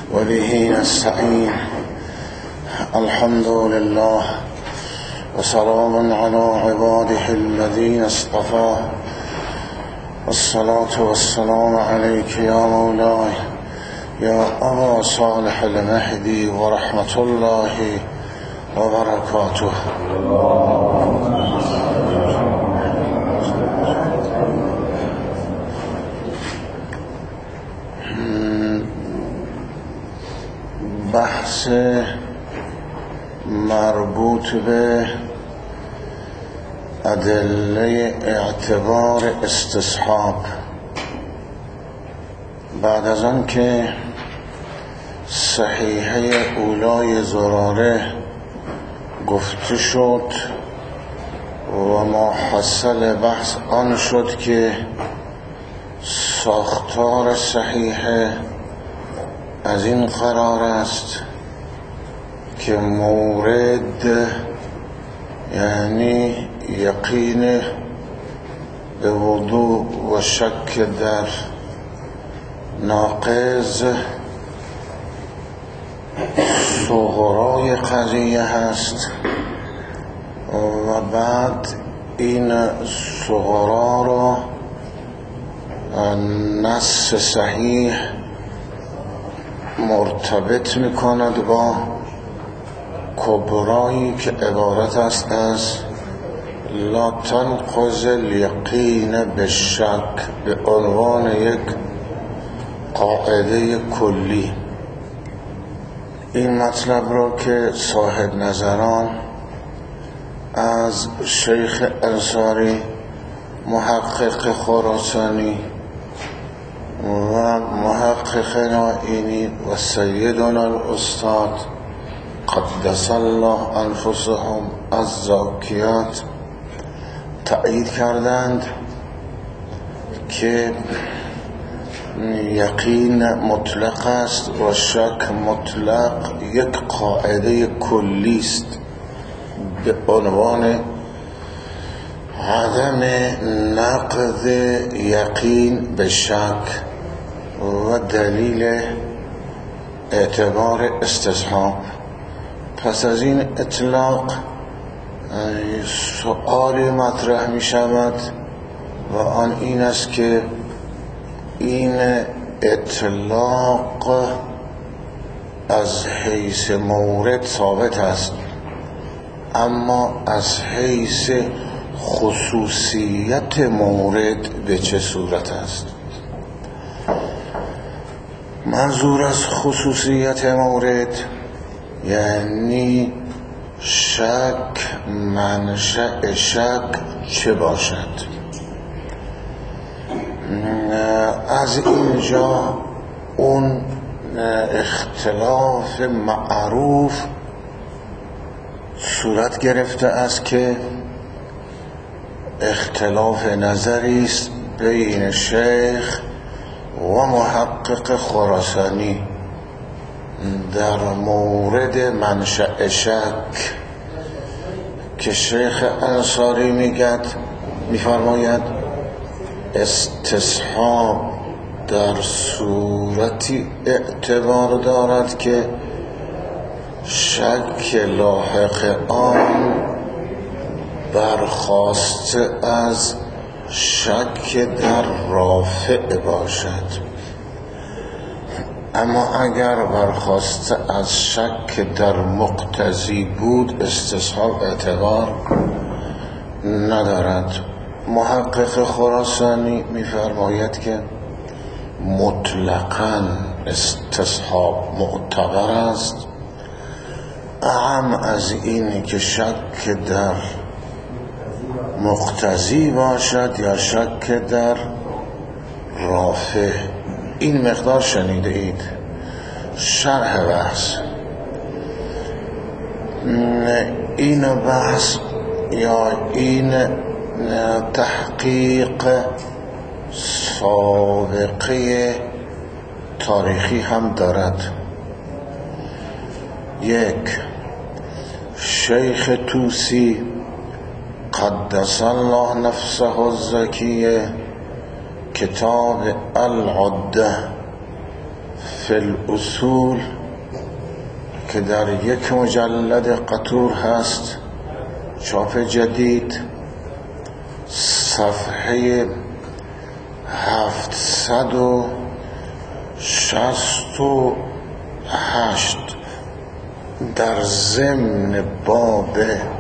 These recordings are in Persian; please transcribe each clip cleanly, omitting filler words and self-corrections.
وبه نستعين. الحمد لله وسلام على عباده الذين اصطفى، والصلاة والسلام عليك يا مولاي يا أبا صالح المهدي ورحمة الله وبركاته. بحث مربوط به ادله اعتبار استصحاب. بعد از آن که صحیحه اولای زراره گفته شد و محصل بحث آن شد که ساختار صحیحه از این قرار است که مورد یعنی یقین به وضوع و شک در ناقض صغرای قضیه هست و بعد این صغرا را نص صحیح مرتبط میکند با کبرایی که عبارت است از لا تنقض الیقین بالشک، به عنوان یک قاعده کلی. این مطلب را که صاحب نظران از شیخ انصاری محقق خراسانی و محقق نائینی و سیدنا الاستاد قدس الله انفسهم از زاکیات تأیید کردند که یقین مطلق است و شک مطلق یک قاعده کلی است به عنوان عدم نقض یقین به شک و دلیل اعتبار استصحاب. پس از این اطلاق سؤالی مطرح می شود و آن این است که این اطلاق از حیث مورد ثابت است، اما از حیث خصوصیت مورد به چه صورت است؟ منظور از خصوصیت مورد یعنی شک، منشأ شک چه باشد؟ از اینجا اون اختلاف معروف صورت گرفته است که اختلاف نظری است بین شیخ و محقق خراسانی در مورد منشأ شک، که شیخ انصاری میفرماید استصحاب در صورتی اعتبار دارد که شک لاحق آن برخاسته از شک در رافع باشد، اما اگر برخاسته از شک در مقتضی بود استصحاب اعتبار ندارد. محقق خراسانی میفرماید که مطلقاً استصحاب معتبر است، اعم از این که شک در مقتضی باشد یا شک در رافع. این مقدار شنیده اید. شرح بحث. این بحث یا این تحقیق سابقه تاریخی هم دارد. یک، شیخ توسی قدس الله نفسه الزکیه کتاب العده فی الاصول که در یک مجلد قطور هست، چاپ جدید، صفحه 768 در ضمن باب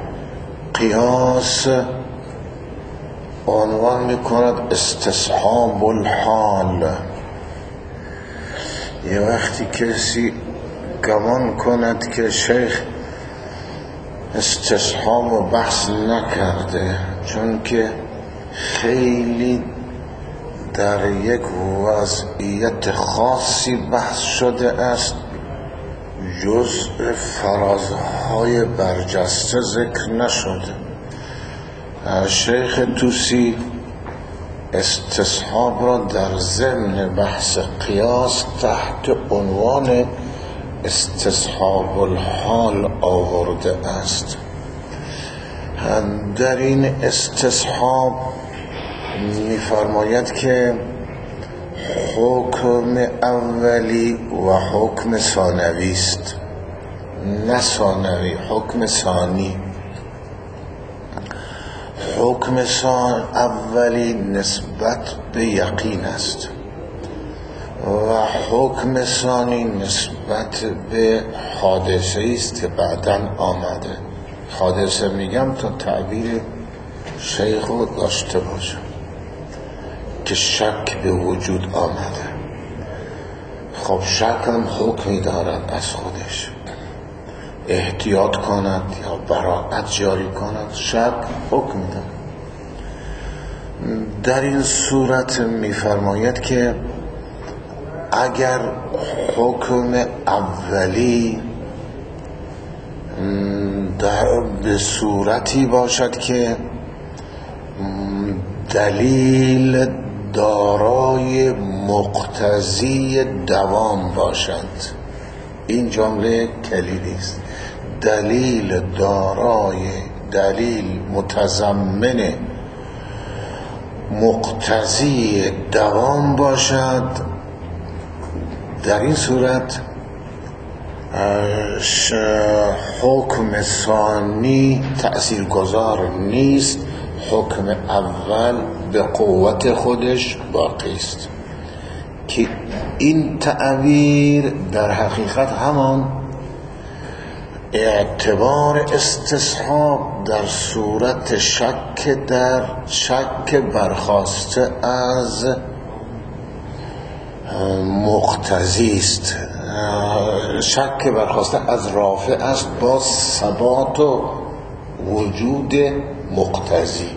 قیاس عنوان میکند استصحاب الحال. یه وقتی کسی گمان کند که شیخ استصحاب و بحث نکرده چون که خیلی در یک وضعیت خاصی بحث شده است، جزء فرازهای برجسته ذکر نشده. شیخ طوسی استصحاب را در ضمن بحث قیاس تحت عنوان استصحاب الحال آورده است. در این استصحاب می‌فرماید که حکم اولی و حکم ثانوی است، نه ثانوی، حکم ثانی. حکم اولی نسبت به یقین است و حکم ثانی نسبت به حادثه است که بعداً آمده. حادثه میگم تا تعبیر شیخ رو داشته باشم که شک به وجود آمده. خب شک هم حکمی دارد از خودش، احتیاط کند یا براءت جاری کند، شک حکمی دارد. در این صورت میفرماید که اگر حکم اولی به صورتی باشد که دلیل دارای مقتضی دوام باشند، این جمله کلیدی است، دلیل متضمن مقتضی دوام باشد، در این صورت حکم ثانی تأثیر گذار نیست، حکم اول به قوت خودش باقی است. که این تعبیر در حقیقت همان اعتبار استصحاب در صورت شک برخاسته از مقتضی است، شک برخاسته از رافع است با ثبات و وجود مقتضی.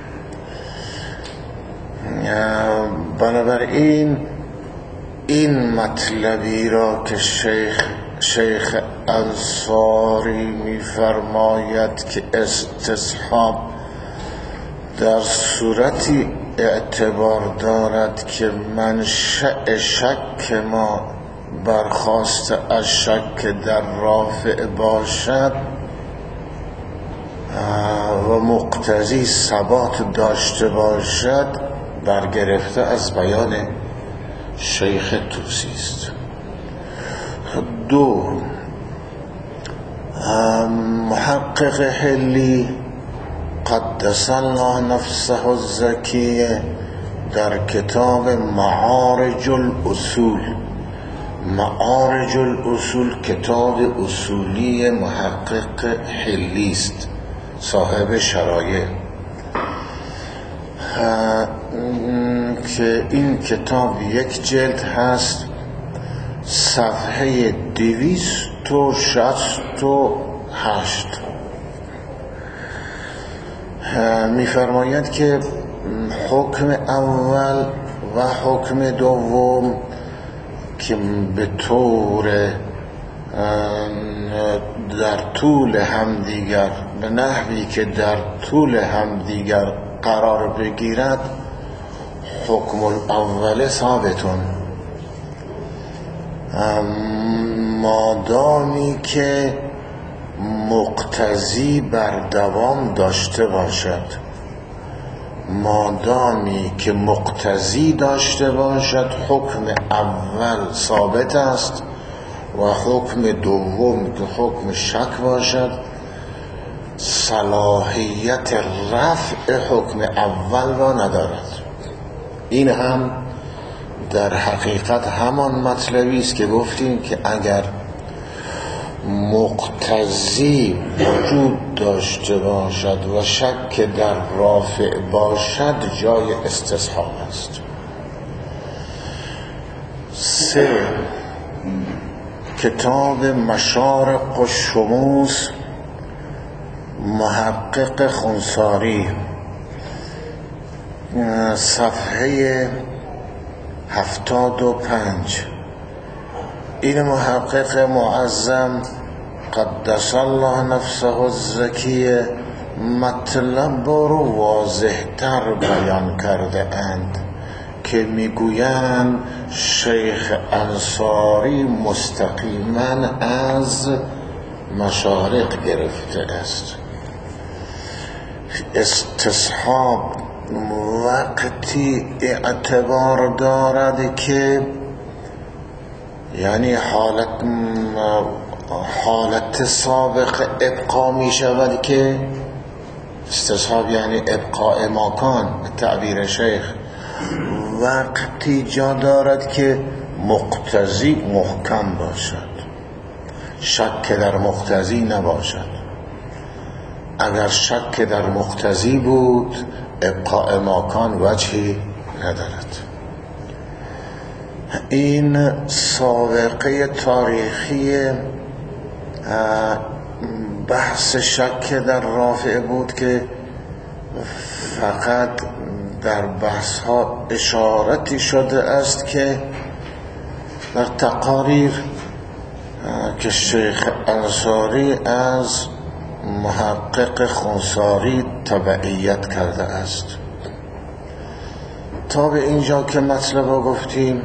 بنابراین این مطلبی را که شیخ انصاری می‌فرماید که استصحاب در صورتی اعتبار دارد که منشأ شک ما برخاسته از شک در رافع باشد و مقتضی ثبات داشته باشد، برگرفته از بیان شیخ طوسی است. دو، محقق حلی قدس الله نفسه الزکیه در کتاب معارج الاصول کتاب اصولی محقق حلی است، صاحب شرایع، که این کتاب یک جلد هست، صفحه 268 می‌فرماید که حکم اول و حکم دوم که به طور در طول همدیگر، به نحوی که در طول همدیگر قرار بگیرد، حکم الاول ثابتون مادامی که مقتضی بر دوام داشته باشد، مادامی که مقتضی داشته باشد حکم اول ثابت است و حکم دوم که حکم شک باشد صلاحیت رفع حکم اول را ندارد. این هم در حقیقت همان مطلبی است که گفتیم که اگر مقتضی وجود داشته باشد و شک در رافع باشد جای استصحاب است. 3. کتاب مشارق الشموس محقق خنثاری صفحه 75. این محقق معظم قدس الله نفسه الزکیه مطلب رو واضح تر بیان کرده اند که میگویند شیخ انصاری مستقیما از مشارق گرفته است. استصحاب وقتی اعتبار دارد که یعنی حالت سابق ابقا می شود که استصحاب یعنی ابقاء ماکان تعبیر شیخ وقتی جا دارد که مقتضی محکم باشد شک در مقتضی نباشد. اگر شک در مقتضی بود ابقاء ماکان وجهی ندارد. این سابقه تاریخی بحث شک در رافع بود که فقط در بحث ها اشارتی شده است که در تقاریر که شیخ انصاری از محقق خنثاری تبعیت کرده است. تا به اینجا که مطلب رو گفتیم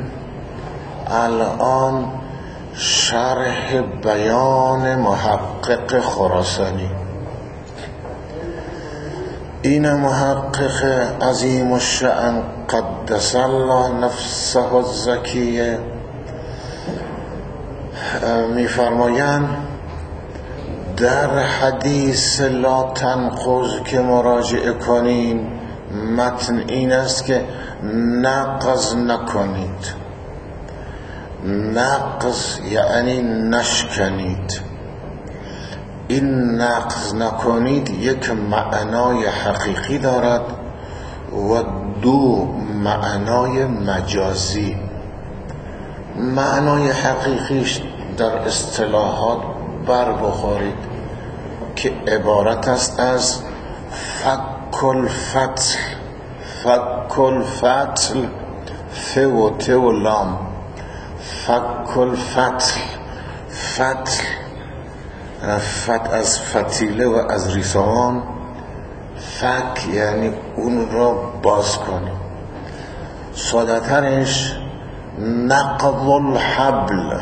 الان شرح بیان محقق خراسانی. این محقق عظیم الشأن قدس الله نفسه الزکیه می‌فرمایند در حدیث لا تنقض که مراجعه کنیم متن این است که نقض نکنید. نقض یعنی نشکنید. این نقض نکنید یک معنای حقیقی دارد و دو معنای مجازی. معنای حقیقیش در اصطلاحات بر بخورید که عبارت است از فک الفتل. فک الفتل ف و ت و لام. فک الفتل فتل از فتیله و از ریسمان. فک یعنی اون را باز کنی. ساده‌ترش نقض الحبل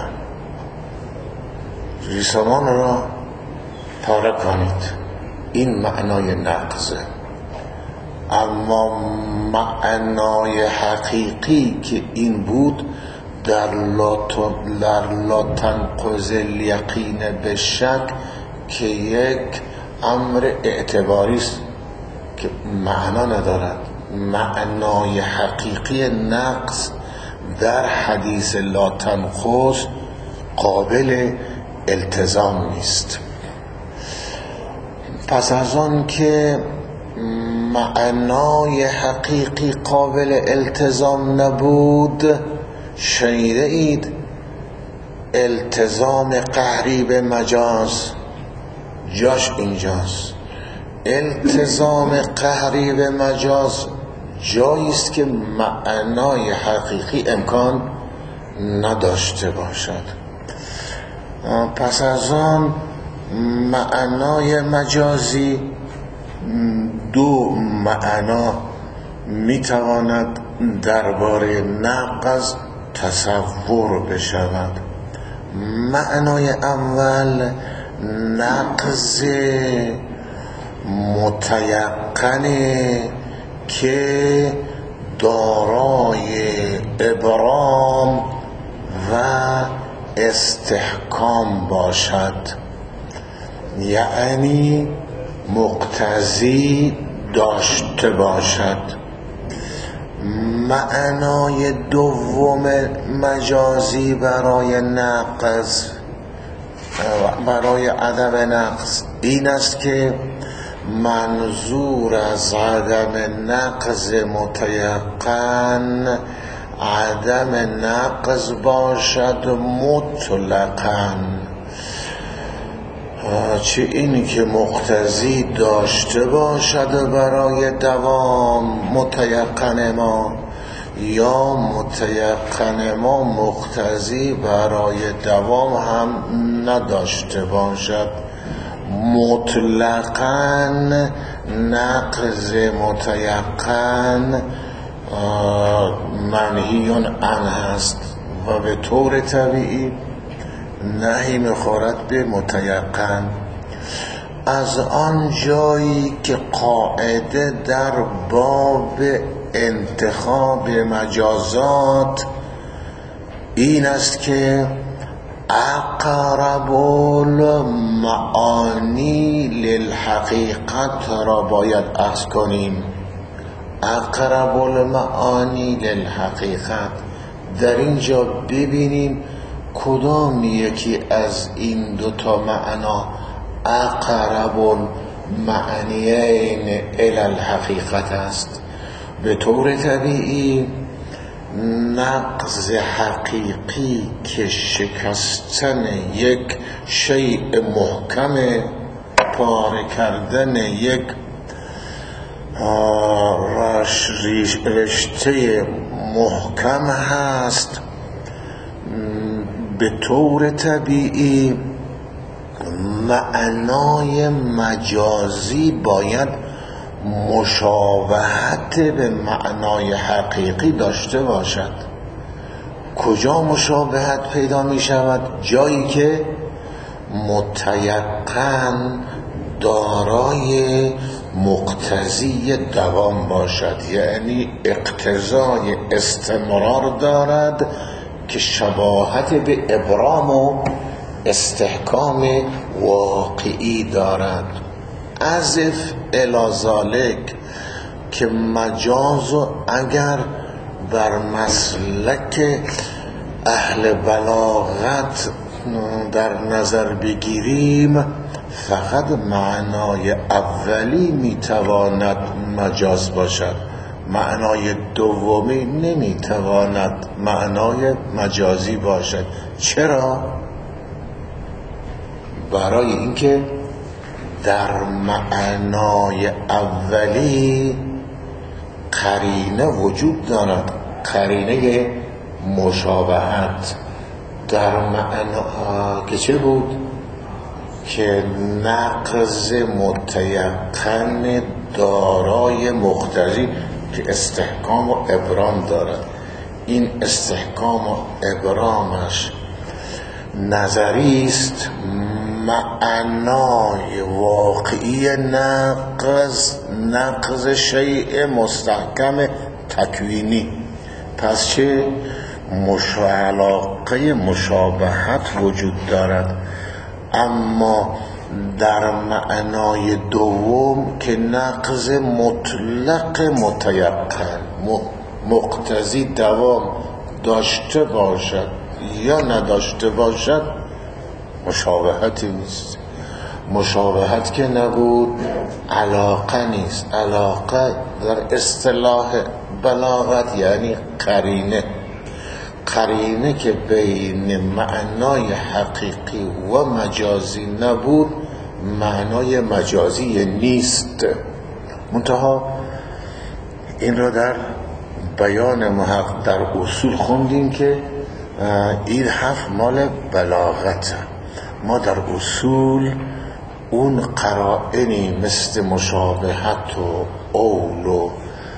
ریسمان را پاره کنید. این معنای نقضه. اما معنای حقیقی که این بود در لا تنقض الیقین بالشک که یک امر اعتباری است که معنا ندارد. معنای حقیقی نقض در حدیث لا تنقض قابل التزام نیست. پس از آن که معنای حقیقی قابل التزام نبود شنیده اید التزام قهری به مجاز جاش اینجاست. التزام قهری به مجاز جایی است که معنای حقیقی امکان نداشته باشد. پس از آن معنای مجازی دو معنا میتواند درباره نقض تصور بشود. معنای اول نقض متیقن که دارای ابرام و استحکام باشد، یعنی مقتضی داشته باشد. معنای دوم مجازی برای نقض، برای عدم نقض این است که منظور از عدم نقض متیقن عدم نقض باشد مطلقاً، چه اینی که مقتضی داشته باشد برای دوام متیقن ما، یا متیقن ما مقتضی برای دوام هم نداشته باشد. مطلقاً نقض متیقن منهی عنه است و به طور طبیعی نهی می‌خورد به متیقن. از آن جایی که قاعده در باب انتخاب مجازات این است که اقرب المعانی للحقیقت را باید اخذ کنیم. اقرب المعانی للحقیقت، در اینجا ببینیم کدام یکی از این دوتا معنا اقرب المعنیین الی الحقیقت است. به طور طبیعی نقض حقیقی که شکستن یک شیء محکم، پاره کردن یک رشته محکم هست، به طور طبیعی معنای مجازی باید مشابهت به معنای حقیقی داشته باشد. کجا مشابهت پیدا می شود؟ جایی که متیقن دارای مقتضی دوام باشد، یعنی اقتضای استمرار دارد که شباهت به ابرام و استحکام واقعی دارد. عزف الی ذالک که مجاز اگر بر مسلک اهل بلاغت در نظر بگیریم فقط معنای اولی میتواند مجاز باشد، معنای دومی نمیتواند معنای مجازی باشد. چرا؟ برای اینکه در معنای اولی قرینه وجود دارد، قرینه مشابهت. در معنا که چه بود؟ که نقض متیقن دارای مقتضی که استحکام و ابرام دارد. این استحکام و ابرامش نظری است، معنای واقعی نقض شیء مستحکم تکوینی. پس چه؟ علاقه مشابهت وجود دارد. اما در معنای دوم که نقض مطلق متیقن مقتضی دوام داشته باشد یا نداشته باشد مشابهتی نیست. مشابهت که نبود علاقه نیست. علاقه در اصطلاح بلاغت یعنی قرینه. قرینه که بین معنای حقیقی و مجازی نبود معنای مجازی نیست. منتها این را در بیان محقق در اصول خوندیم که این حرف مال بلاغت. ما در اصول اون قرائنی مثل مشابهت و اول و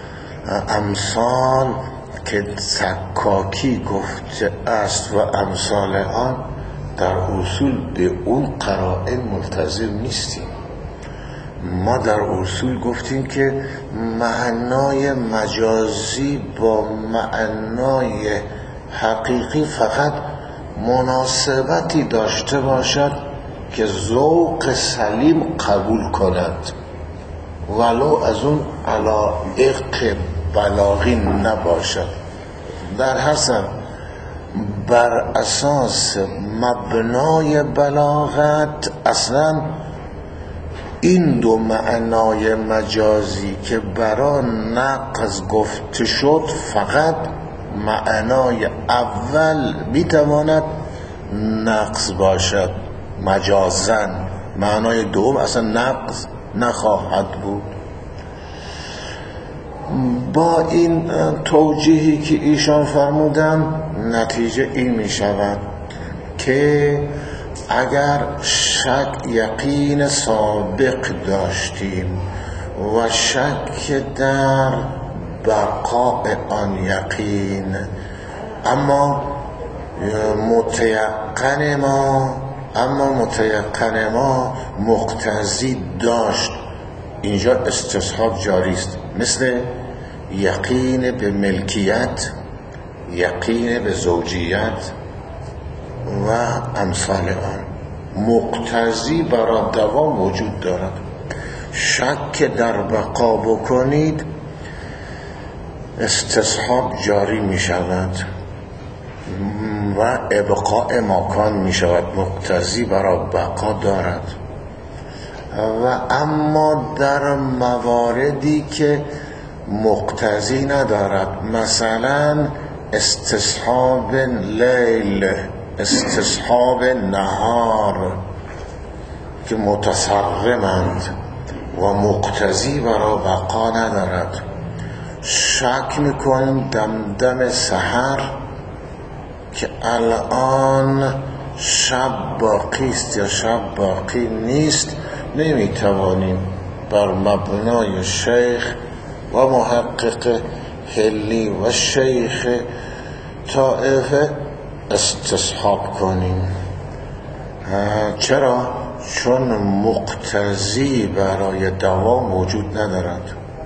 امثال که سکاکی گفته است و امثال آن در اصول به اون قرائن ملتزم نیستیم. ما در اصول گفتیم که معنای مجازی با معنای حقیقی فقط مناسبتی داشته باشد که ذوق سلیم قبول کند، ولو از اون علایق بلاغی نباشد. در حسن بر اساس مبنای بلاغت اصلا این دو معنای مجازی که برای نقض گفته شد فقط معنای اول میتواند نقض باشد مجازن، معنای دوم اصلا نقض نخواهد بود. با این توجیهی که ایشان فرمودن نتیجه این می شود که اگر شک یقین سابق داشتیم و شک در بقاء آن یقین، اما متیقن ما مقتضی داشت، اینجا استصحاب جاری است، مثل یقین به ملکیت، یقین به زوجیت و امثال آن. مقتضی برای دوام وجود دارد. شک در بقا بکنید استصحاب جاری می شود و ابقاء مکان می شود، مقتضی برای بقا دارد. و اما در مواردی که مقتضی ندارد، مثلا استصحاب لیل، استصحاب نهار که متصرمند و مقتضی برای بقا ندارد، شک میکنیم دمدم سحر که الان شب باقی است یا شب باقی نیست، نمیتوانیم بر مبنای شیخ و محقق حلی و شیخ طائفه استصحاب کنیم. چرا؟ چون مقتضی برای دوام وجود ندارد.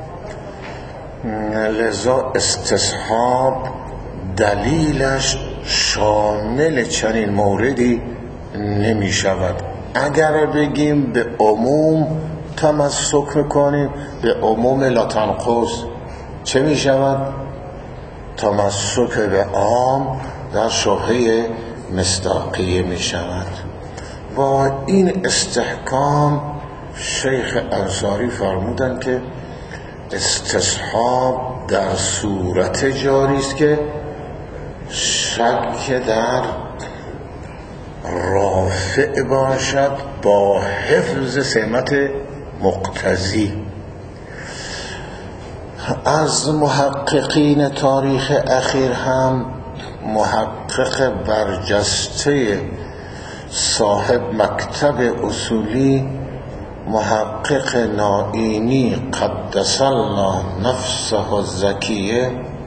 لذا استصحاب دلیلش شامل چنین موردی نمی شود. اگر بگیم به عموم تمسک میکنیم، به عموم لا تنقص، چه می شود؟ تمسک به عام در شبهه مصداقیه می شود. با این استحکام شیخ انصاری فرمودند که استصحاب در صورت جاری است که شک در رافع باشد با حفظ سمت مقتضی. از محققین تاریخ اخیر هم محقق برجسته صاحب مکتب اصولی محقق نائینی قدس الله نفسه الزکیه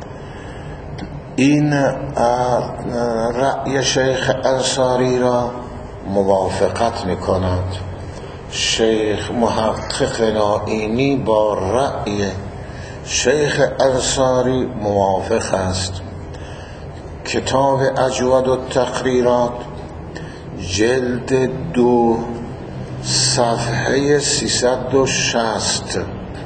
این رأی شیخ انصاری را موافقت می‌کند. شیخ محقق نائینی با رأی شیخ انصاری موافق است. کتاب اجود التقریرات جلد 2 صفحه 360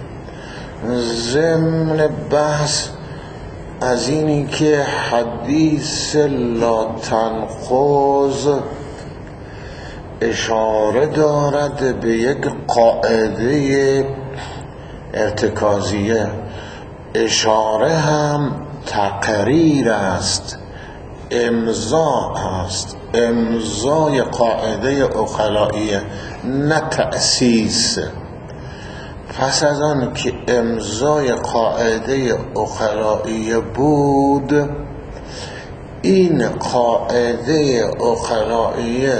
ضمن بحث از اینی که حدیث لا تنقض اشاره دارد به یک قاعده ارتکازیه، اشاره هم تقریر است، امضا است، امضای قاعده عقلائیه نه تأسیس. پس از آن که امضای قاعده عقلائیه بود، این قاعده عقلائیه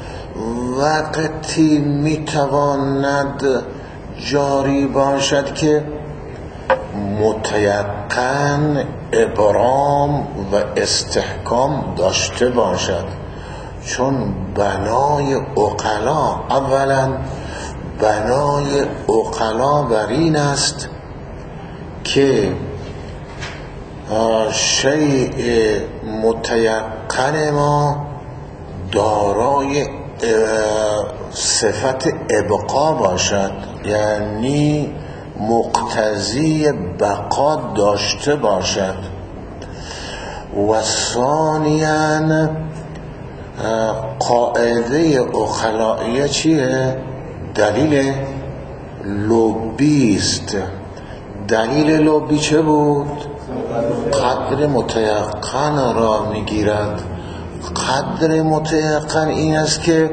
وقتی میتواند جاری باشد که متیقن ابرام و استحکام داشته باشد، چون بنای عقلا اولا بنای عقلا بر این است که شیء متیقن ما دارای صفت ابقا باشد، یعنی مقتضی بقا داشته باشد. و ثانیاً قاعده عقلائیه چیه؟ دلیل لبی است. دلیل لبی چه بود؟ قدر متیقن را میگیرد. قدر متیقن این است که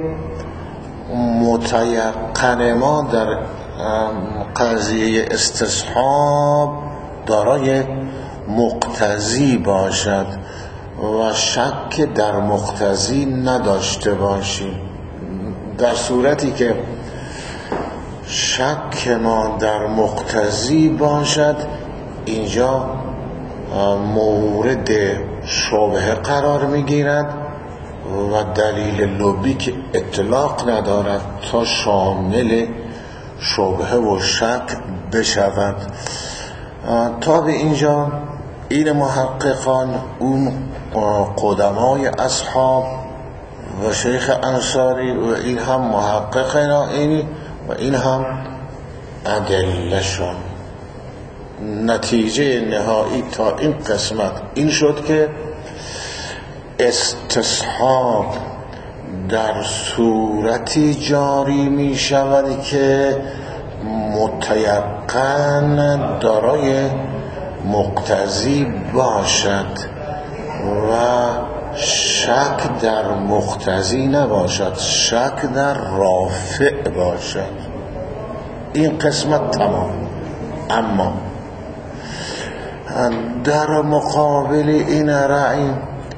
متیقن ما در قضیه استصحاب دارای مقتضی باشد و شک در مقتضی نداشته باشیم. در صورتی که شک ما در مقتضی باشد، اینجا مورد شبهه قرار میگیرد و دلیل لبی که اطلاق ندارد تا شامل شبهه و شک بشود. تا به اینجا این محققان، اون قدمای اصحاب و شیخ انصاری و این هم محقق نائینی و این هم ادله‌شون، نتیجه نهایی تا این قسمت این شد که استصحاب در صورتی جاری می شود که متیقن دارای مقتضی باشد و شک در مقتضی نباشد، شک در رافع باشد. این قسمت تمام. اما در مقابل این رأی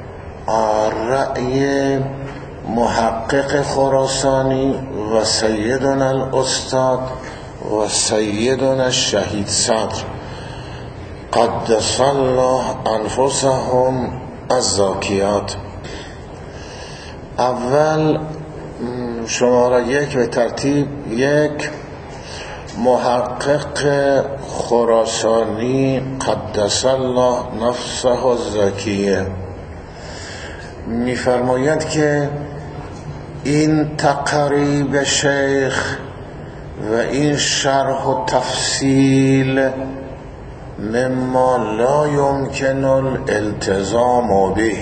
محقق خراسانی و سیدنا الاستاد و سیدنا الشهید صدر قدس الله انفسهم الزاکیات، اول شماره 1 به ترتیب 1 محقق خراسانی قدس الله نفسه الزکیه می‌فرماید که این تقریب شیخ و این شرح و تفصیل مما لا يمكن الالتزام به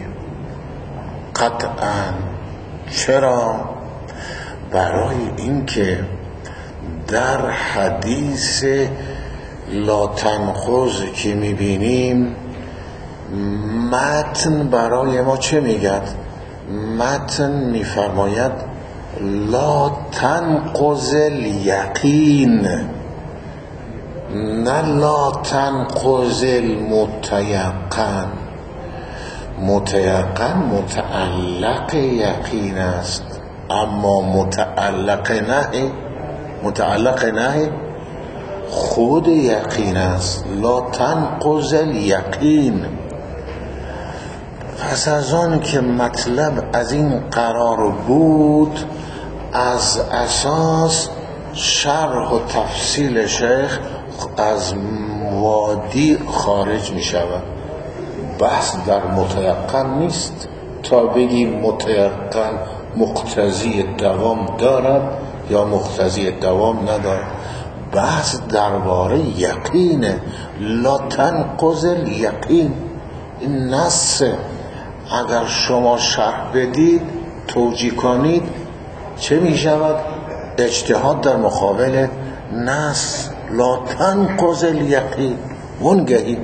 قطعا. چرا؟ برای اینکه در حدیث لا تنقض که میبینیم متن برای ما چه میگد؟ متن میفرماید لا تنقض الیقین، نه لا تنقض المتیقن. متیقن متعلق یقین است، اما متعلق نه خود یقین است. لا تنقض الیقین. پس از آن که مطلب از این قرار بود، از اساس شرح و تفصیل شیخ از وادی خارج می شود. بحث در متیقن نیست تا بگیم متیقن مقتضی دوام دارد یا مقتضی دوام ندارد. بحث درباره یقینه. لا تنقض الیقین. این نص اگر شما شرح بدید توجیه کنید چه می شود؟ اجتهاد در مقابل نص. لا تنقض الیقین. منگهی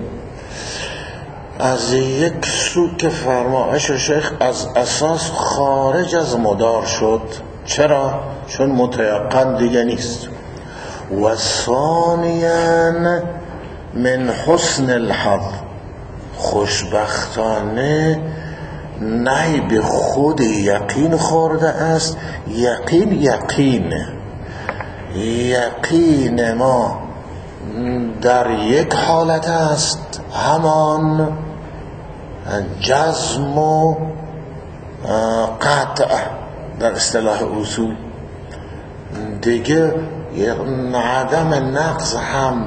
از یک سو که فرمایش شیخ از اساس خارج از مدار شد. چرا؟ چون متیقن دیگه نیست. و ثانیاً من حسن الحظ، خوشبختانه نه به خود یقین خورده است. یقین ما در یک حالت است، همان جزم و قطع در اصطلاح اصول. دیگه عدم نقض هم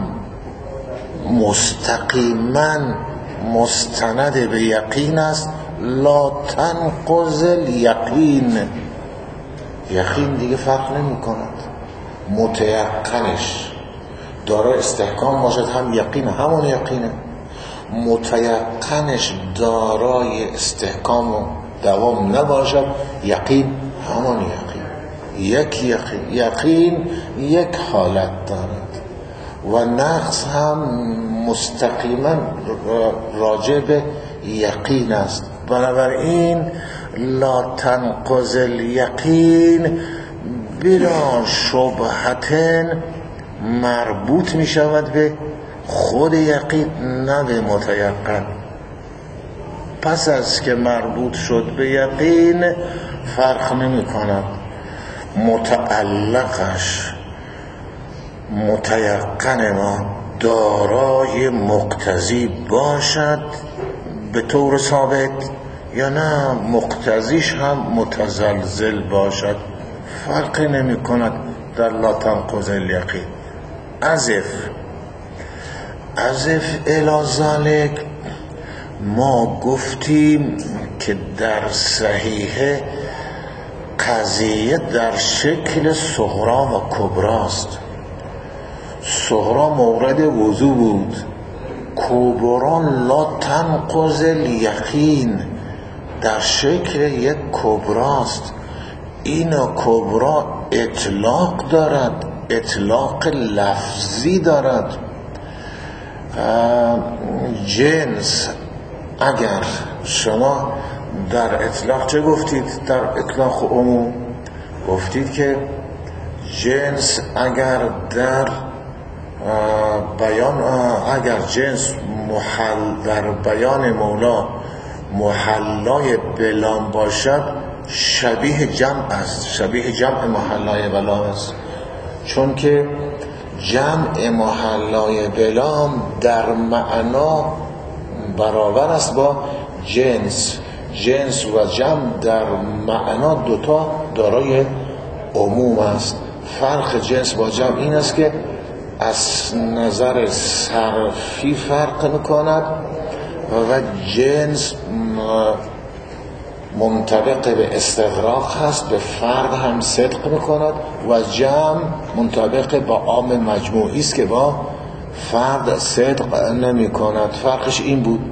مستقیما مستند به یقین است. لا تنقض الیقین، یقین دیگه فرق نمی کند، متیقنش دارای استحکام باشد هم یقین همون یقینه، متیقنش دارای استحکام و دوام نباشد یقین همون یقین. یک یقین یک حالت دارد و نقص هم مستقیما راجع به یقین است. بنابراین لا تنقض الیقین بلا شبهتن مربوط می شود به خود یقین نه به متیقن. پس از که مربوط شد به یقین فرق نمی کند متعلقش متیقن ما دارای مقتضی باشد به طور ثابت یا نه مقتضیش هم متزلزل باشد، فرقی نمی کند در لا تنقض الیقین. ازف الی ذلک ما گفتیم که در صحیحه قضیه در شکل صغرا و کبراست. صغرا مورد وضو بود، کبرا لا تنقض الیقین در شکل یک کبراست. این کبرا اطلاق دارد، اطلاق لفظی دارد. جنس اگر شما در اطلاق چه گفتید؟ در اطلاق عموم گفتید که جنس اگر در بیان اگر جنس در بیان مولا محلای بلام باشد شبیه جمع است، شبیه جمع محلای بلام است، چون که جمع محلای بلام در معنا برابر است با جنس. جنس و جمع در معنا دوتا دارای عموم است. فرق جنس با جمع این است که از نظر صرفی فرق میکند و جنس منطبق به استغراق هست، به فرد هم صدق میکند و جمع منطبق با عام مجموعی است که با فرد صدق نمیکند. فرقش این بود.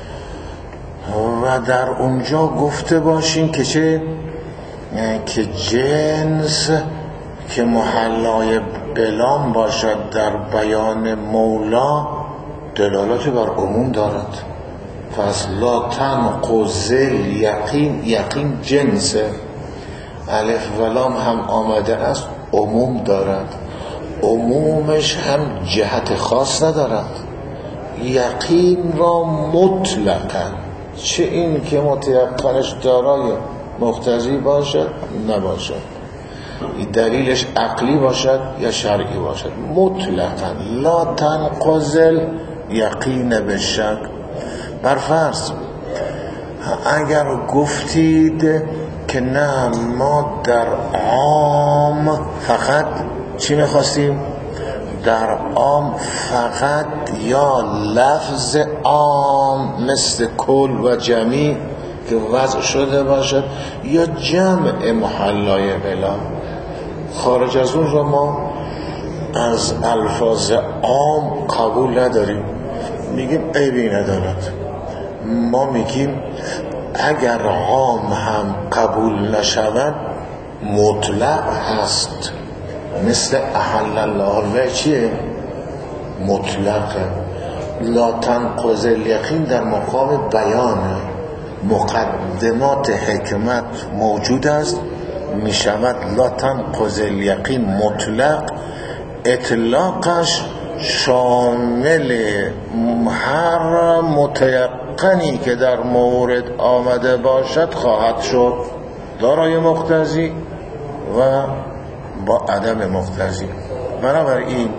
و در اونجا گفته باشیم که چه؟ که جنس که محلای بلام باشد در بیان مولا دلالت بر عموم دارد. پس لا تنقض الیقین، یقین جنسه، الف و لام هم آمده است عموم دارد، عمومش هم جهت خاص ندارد. یقین را مطلقاً چه این که متیقنش دارای مقتضی باشد نباشد، دلیلش عقلی باشد یا شرعی باشد، مطلقاً لا تنقض الیقین بالشک. برفرض اگر گفتید که نه ما در عام فقط چی میخواستیم؟ در عام فقط یا لفظ عام مثل کل و جمعی که وضع شده باشد یا جمع محلای بلا. خارج از اون رو ما از الفاظ عام قبول نداریم، میگیم عیبی ندارد. ما میگیم اگر عام هم قبول نشود مطلق هست، مثل احل الله البیع چیه؟ مطلقه. لا تنقض الیقین در مقام بیان مقدمات حکمت موجود است، میشود لا تنقض الیقین مطلق، اطلاقش شامل هر متیقنی که در مورد آمده باشد خواهد شد، دارای مقتضی و با عدم مقتضی. بنابراین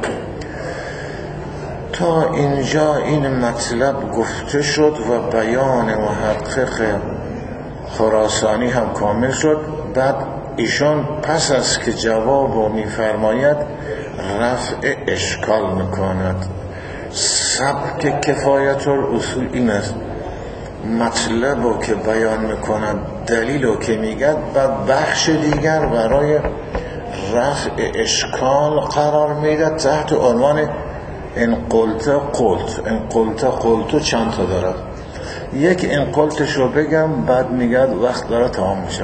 تا اینجا این مطلب گفته شد و بیان محقق خراسانی هم کامل شد. بعد ایشان پس از که جواب رو میفرماید رفع اشکال میکند. سبک کفایت الاصول این است، مطلب رو که بیان میکند، دلیل رو که میگد، بعد بخش دیگر برای رفع اشکال قرار میداد تحت عنوان ان قلت قلت. ان قلت قلت چند تا دارد؟ یک ان قلتش رو بگم بعد میگد وقت داره تمام میشد.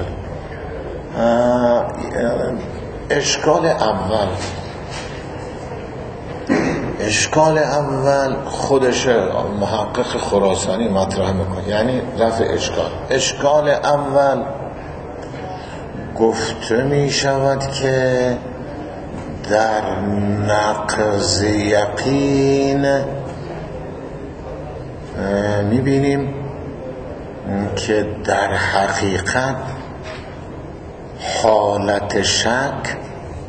اشکال اول خودش محقق خراسانی مطرح میکنه، یعنی رفع اشکال. اشکال اول گفته می شود که در نقض یقین می بینیم که در حقیقت حالت شک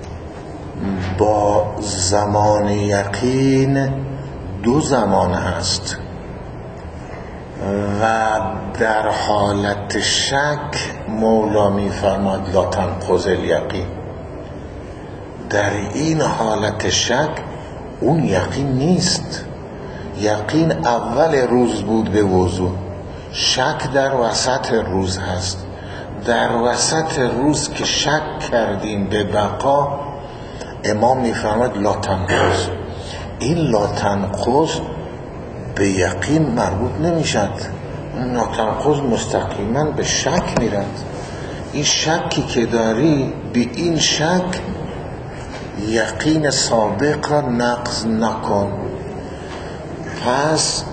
با زمان یقین دو زمان هست و در حالت شک مولا می فرماید لا تنقض الیقین. در این حالت شک اون یقین نیست. یقین اول روز بود به وضوح، شک در وسط روز هست. در وسط روز که شک کردیم به بقا، امام میفرماید لا تنقض. این لا تنقض به یقین مربوط نمیشد، لا تنقض مستقیما به شک میرد. این شکی که داری به این شک یقین سابق را نقض نکن. پس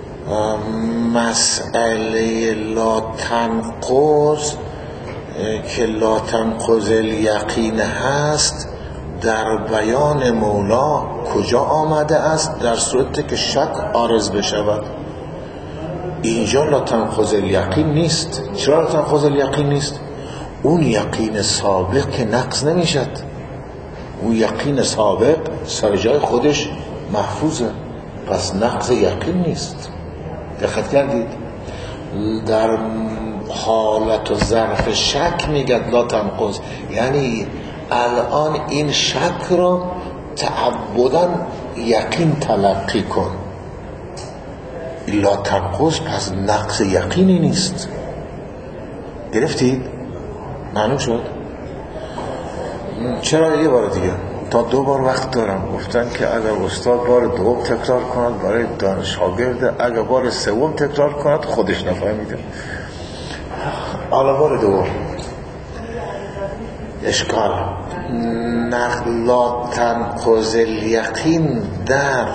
مسئله لا تنقض که لا تنقض الیقین هست در بیان مولا کجا آمده است؟ در صورتی که شک عارض بشود. اینجا لا تنقض الیقین نیست. چرا لا تنقض الیقین نیست؟ اون یقین سابق که نقض نمیشد. اون یقین سابق سر جای خودش محفوظه، پس نقض یقین نیست. دقت کردید؟ در حالت و ظرف شک میگد لا تنقض، یعنی الان این شک رو تعبداً یقین تلقی کن. لا تنقض پس نقض یقینی نیست. گرفتید؟ معلوم شد؟ چرا یه بار دیگه؟ تا 2 بار وقت دارم. گفتن که اگر استاد بار دوم تکرار کند برای دانش شاگرد، اگر بار سوم تکرار کند خودش نفهمیده. حالا بار دوم. اشکال لا تنقض الیقین در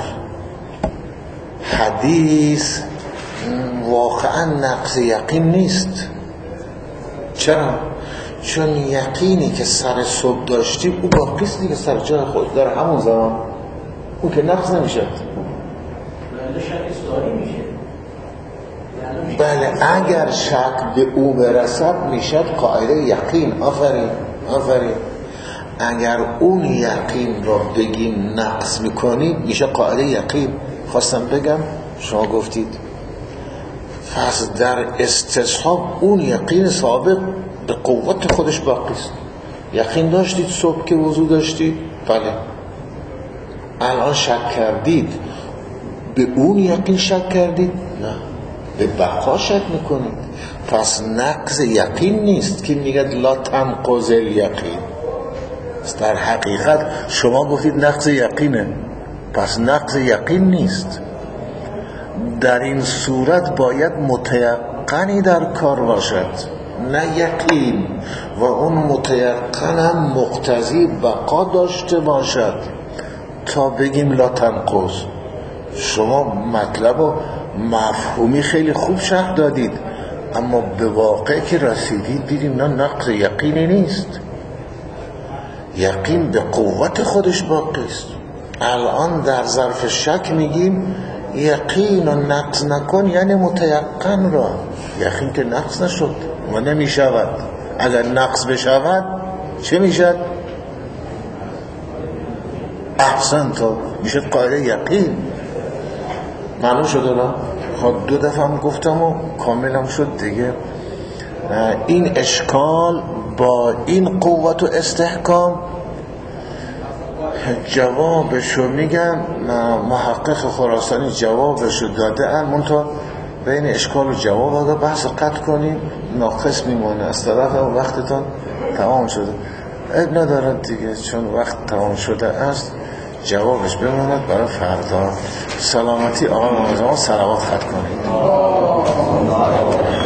حدیث واقعا نقض یقین نیست. چرا؟ چون یقینی که سر صبح داشتی او باقیست دیگه، سر جای خود در همون زمان، اون که نقض نمیشه. بله اگر شک به او برسد میشد قاعده یقین. آفرین. اگر اون یقین را بگیم نقض میکنیم میشه قاعده یقین. خواستم بگم شما گفتید. پس در استصحاب اون یقین سابق به قوت خودش باقی است. یقین داشتید صبح که وضو داشتید؟ بله. الان شک کردید، به اون یقین شک کردید؟ نه، به بقا شک میکنید. پس نقض یقین نیست که میگه لا تنقض الیقین. در حقیقت شما گفتید نقض یقینه، پس نقض یقین نیست. در این صورت باید متیقنی در کار باشد، نه یقین، و اون متیقن هم مقتضی بقا داشته باشد تا بگیم لا تنقض. شما مطلب و مفهومی خیلی خوب شرح دادید، اما به واقع که رسیدید دیدیم نه، نقض یقینی نیست. یقین به قوت خودش باقی است. الان در ظرف شک میگیم یقین و نقض نکن، یعنی متیقن را. یقین که نقض نشد و نمیشود. اگر نقض بشود چه میشد؟ احسن تا میشد قاعده یقین. معلوم شد نه؟ خب 2 دفعه هم گفتم و کامل هم شد دیگه. این اشکال با این قوت و استحکام جوابشو میگن. محقق خراسانی جوابشو داده ان، منتها بین اشکال و جواب اگر بحث قطع کنیم ناقص میمونه. از طرف وقتتون تمام شده، عیب ندارد دیگه، چون وقت تمام شده است جوابش بماند برای فردا. سلامتی آقا مهندس، صلوات خط کنید.